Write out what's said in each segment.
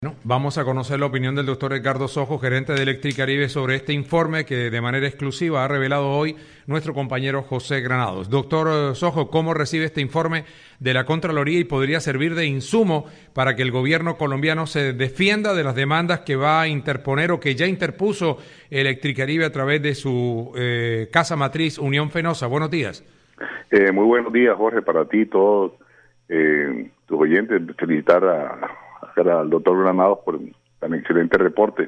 Bueno, vamos a conocer la opinión del doctor Edgardo Sojo, gerente de Electricaribe, sobre este informe que de manera exclusiva ha revelado hoy nuestro compañero José Granados. Doctor Sojo, ¿cómo recibe este informe de la Contraloría y podría servir de insumo para que el gobierno colombiano se defienda de las demandas que va a interponer o que ya interpuso Electricaribe a través de su casa matriz Unión Fenosa? Buenos días. Muy buenos días, Jorge, para ti y todos tus oyentes. Felicitar al doctor Granados por tan excelente reporte.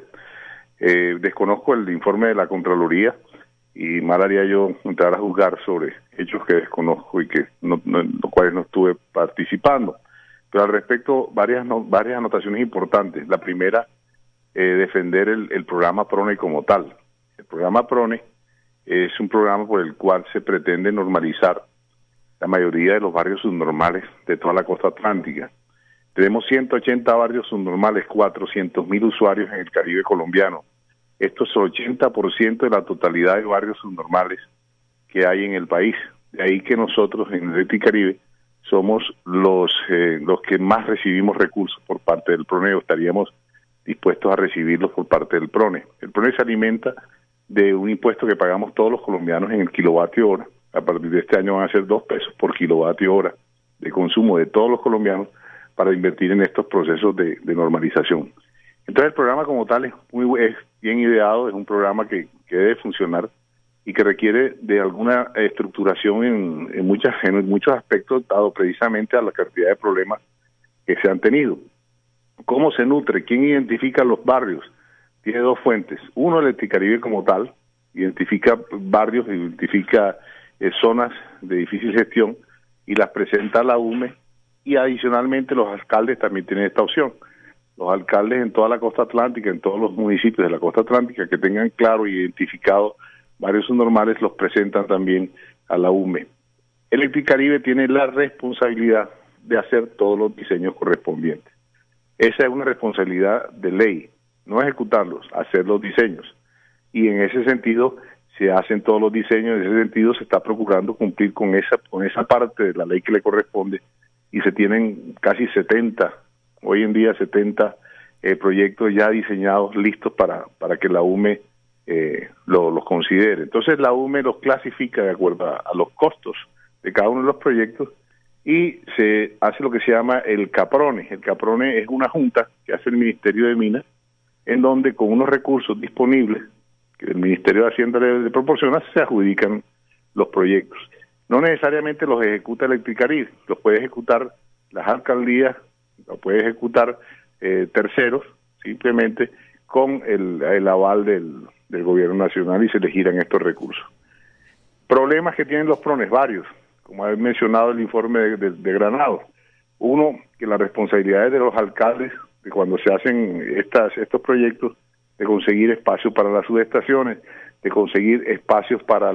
Desconozco el informe de la Contraloría y mal haría yo entrar a juzgar sobre hechos que desconozco y que los cuales no estuve participando. Pero al respecto, varias anotaciones importantes. La primera, defender el programa PRONE como tal. El programa PRONE es un programa por el cual se pretende normalizar la mayoría de los barrios subnormales de toda la costa atlántica. Tenemos 180 barrios subnormales, 400.000 usuarios en el Caribe colombiano. Esto es el 80% de la totalidad de barrios subnormales que hay en el país. De ahí que nosotros en Electricaribe somos los que más recibimos recursos por parte del PRONE, o estaríamos dispuestos a recibirlos por parte del PRONE. El PRONE se alimenta de un impuesto que pagamos todos los colombianos en el kilovatio hora. A partir de este año van a ser 2 pesos por kilovatio hora de consumo de todos los colombianos para invertir en estos procesos de normalización. Entonces el programa como tal es bien ideado, es un programa que debe funcionar y que requiere de alguna estructuración en muchos aspectos, dado precisamente a la cantidad de problemas que se han tenido. ¿Cómo se nutre? ¿Quién identifica los barrios? Tiene 2 fuentes. Uno, Electricaribe como tal, identifica barrios, identifica zonas de difícil gestión y las presenta a la UME, y adicionalmente los alcaldes también tienen esta opción. Los alcaldes en toda la costa atlántica, en todos los municipios de la costa atlántica que tengan claro y identificado barrios subnormales, los presentan también a la UME. Electricaribe tiene la responsabilidad de hacer todos los diseños correspondientes. Esa es una responsabilidad de ley, no ejecutarlos, hacer los diseños. Y en ese sentido se hacen todos los diseños, en ese sentido se está procurando cumplir con esa parte de la ley que le corresponde, y se tienen casi 70, hoy en día 70 proyectos ya diseñados, listos para que la UME los considere. Entonces la UME los clasifica de acuerdo a los costos de cada uno de los proyectos y se hace lo que se llama el CAPRONE. El CAPRONE es una junta que hace el Ministerio de Minas, en donde con unos recursos disponibles que el Ministerio de Hacienda le proporciona, se adjudican los proyectos. No necesariamente los ejecuta Electricaribe, los puede ejecutar las alcaldías, los puede ejecutar terceros, simplemente con el aval del gobierno nacional, y se le giran estos recursos. Problemas que tienen los PRONES, varios, como ha mencionado el informe de Granados. Uno, que las responsabilidades de los alcaldes, de cuando se hacen estos proyectos, de conseguir espacios para las subestaciones, de conseguir espacios para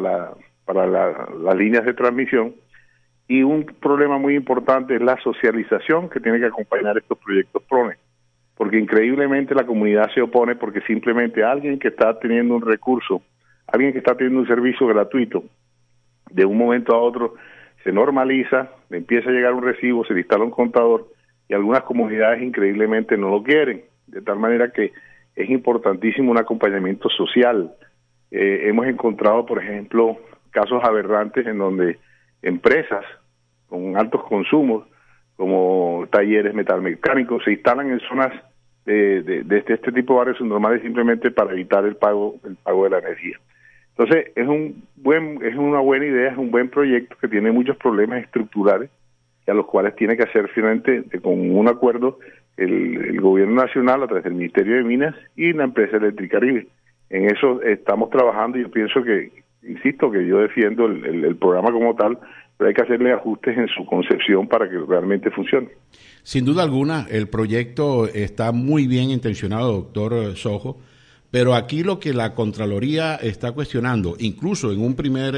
las líneas de transmisión, y un problema muy importante es la socialización que tiene que acompañar estos proyectos PRONE, porque increíblemente la comunidad se opone porque simplemente alguien que está teniendo un recurso, alguien que está teniendo un servicio gratuito, de un momento a otro se normaliza, le empieza a llegar un recibo, se le instala un contador, y algunas comunidades increíblemente no lo quieren, de tal manera que es importantísimo un acompañamiento social. Hemos encontrado, por ejemplo, casos aberrantes en donde empresas con altos consumos, como talleres metalmecánicos, se instalan en zonas de este tipo de barrios subnormales simplemente para evitar el pago de la energía. Entonces es una buena idea, es un buen proyecto que tiene muchos problemas estructurales y a los cuales tiene que hacer finalmente con un acuerdo el gobierno nacional a través del Ministerio de Minas y la empresa Electricaribe. En eso estamos trabajando y yo pienso que, insisto, que yo defiendo el programa como tal, pero hay que hacerle ajustes en su concepción para que realmente funcione. Sin duda alguna, el proyecto está muy bien intencionado, doctor Sojo, pero aquí lo que la Contraloría está cuestionando, incluso en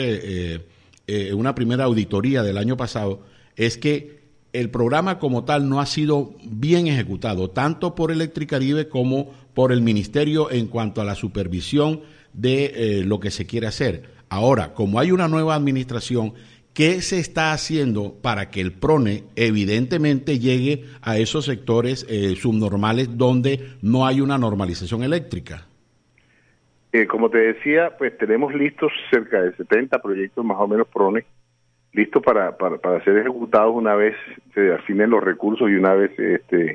una primera auditoría del año pasado, es que el programa como tal no ha sido bien ejecutado, tanto por Electricaribe como por el Ministerio en cuanto a la supervisión de lo que se quiere hacer. Ahora, como hay una nueva administración ¿qué se está haciendo para que el PRONE evidentemente llegue a esos sectores subnormales donde no hay una normalización eléctrica? Como te decía, pues tenemos listos cerca de 70 proyectos más o menos PRONE, listos para ser ejecutados una vez se afinen los recursos y una vez se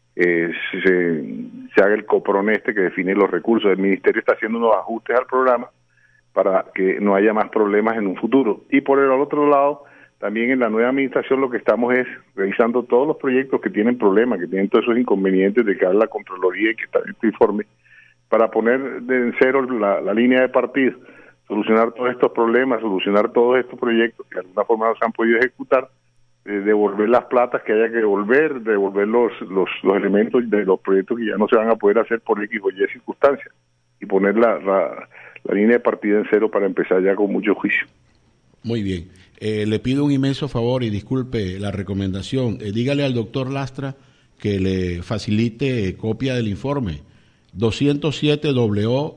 haga el coprone que define los recursos. El Ministerio está haciendo unos ajustes al programa para que no haya más problemas en un futuro. Y por el otro lado, también en la nueva administración lo que estamos es revisando todos los proyectos que tienen problemas, que tienen todos esos inconvenientes de que habla la Contraloría y que está en este informe, para poner en cero la línea de partida, solucionar todos estos problemas, solucionar todos estos proyectos que de alguna forma no se han podido ejecutar, devolver las platas que haya que devolver los elementos de los proyectos que ya no se van a poder hacer por X o Y circunstancias, y poner la línea de partida en cero para empezar ya con mucho juicio. Muy bien. Le pido un inmenso favor y disculpe la recomendación. Dígale al doctor Lastra que le facilite copia del informe. 207 WO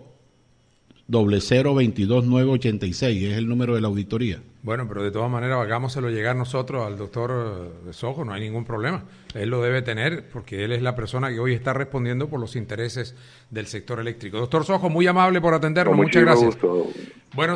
0022986 es el número de la auditoría. Bueno, pero de todas maneras hagámoselo llegar nosotros al doctor Sojo, no hay ningún problema. Él lo debe tener porque él es la persona que hoy está respondiendo por los intereses del sector eléctrico. Doctor Sojo, muy amable por atendernos, muchas gracias. Gusto. Bueno.